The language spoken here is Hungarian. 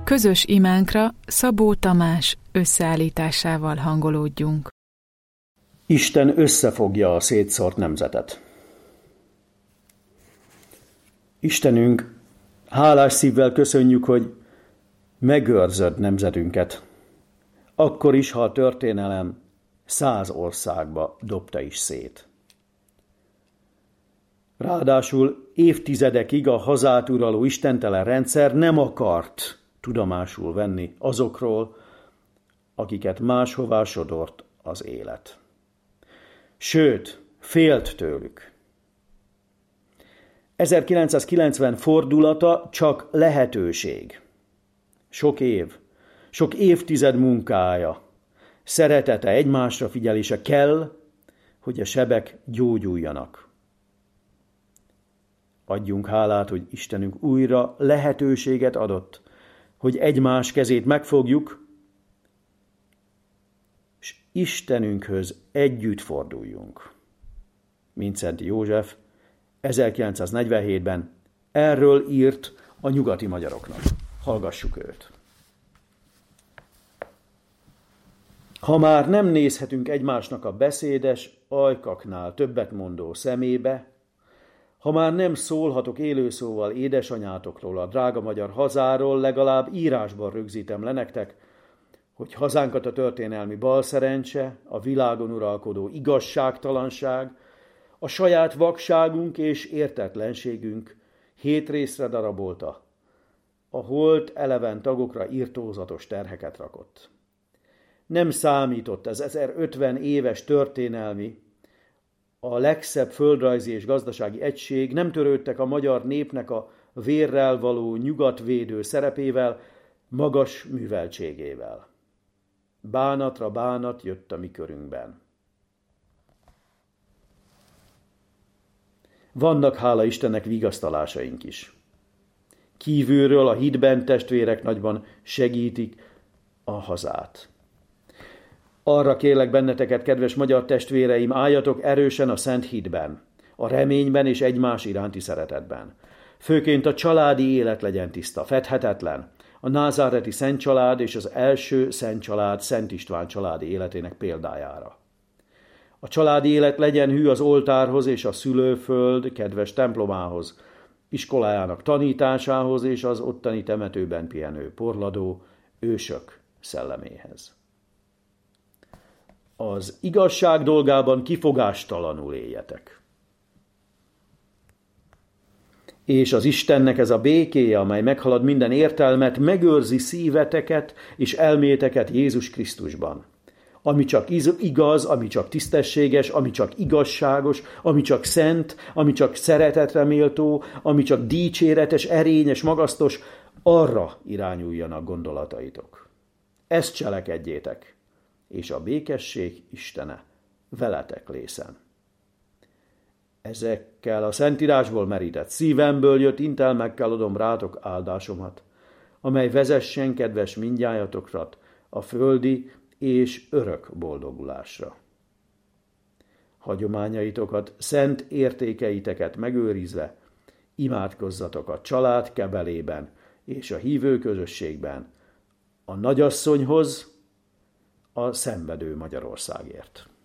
Közös imánkra Szabó Tamás összeállításával hangolódjunk. Isten összefogja a szétszórt nemzetet. Istenünk, hálás szívvel köszönjük, hogy megőrzöd nemzetünket, akkor is, ha a történelem 100 országba dobta is szét. Ráadásul évtizedekig a hazát uraló istentelen rendszer nem akart tudomásul venni azokról, akiket máshová sodort az élet. Sőt, félt tőlük. 1990 fordulata csak lehetőség. Sok évtized munkája, szeretete, egymásra figyelése kell, hogy a sebek gyógyuljanak. Adjunk hálát, hogy Istenünk újra lehetőséget adott, hogy egymás kezét megfogjuk, és Istenünkhöz együtt forduljunk. Mint Szent József 1947-ben erről írt a nyugati magyaroknak. Hallgassuk őt. Ha már nem nézhetünk egymásnak a beszédes ajkaknál többet mondó szemébe, ha már nem szólhatok élőszóval édesanyátokról, a drága magyar hazáról, legalább írásban rögzítem le nektek, hogy hazánkat a történelmi balszerencse, a világon uralkodó igazságtalanság, a saját vakságunk és értetlenségünk 7 részre darabolta, a holt eleven tagokra irtózatos terheket rakott. Nem számított az 1050 éves történelmi, a legszebb földrajzi és gazdasági egység, nem törődtek a magyar népnek a vérrel való nyugatvédő szerepével, magas műveltségével. Bánatra bánat jött a mi körünkben. Vannak, hála Istennek, vigasztalásaink is. Kívülről a hitben testvérek nagyban segítik a hazát. Arra kérlek benneteket, kedves magyar testvéreim, álljatok erősen a szent hitben, a reményben és egymás iránti szeretetben. Főként a családi élet legyen tiszta, fedhetetlen, a názáreti Szent Család és az első Szent Család, Szent István családi életének példájára. A családi élet legyen hű az oltárhoz és a szülőföld kedves templomához, iskolájának tanításához és az ottani temetőben pihenő porladó ősök szelleméhez. Az igazság dolgában kifogástalanul éljetek. És az Istennek ez a békéje, amely meghalad minden értelmet, megőrzi szíveteket és elméteket Jézus Krisztusban. Ami csak igaz, ami csak tisztességes, ami csak igazságos, ami csak szent, ami csak szeretetre méltó, ami csak dicséretes, erényes, magasztos, arra irányuljanak gondolataitok. Ezt cselekedjétek, és a békesség Istene veletek lészen. Ezekkel a Szentírásból merített szívemből jött intelmekkel adom rátok áldásomat, amely vezessen, kedves mindnyájatokat, a földi és örök boldogulásra. Hagyományaitokat, szent értékeiteket megőrizve, imádkozzatok a család kebelében és a hívő közösségben, a nagyasszonyhoz, a szenvedő Magyarországért.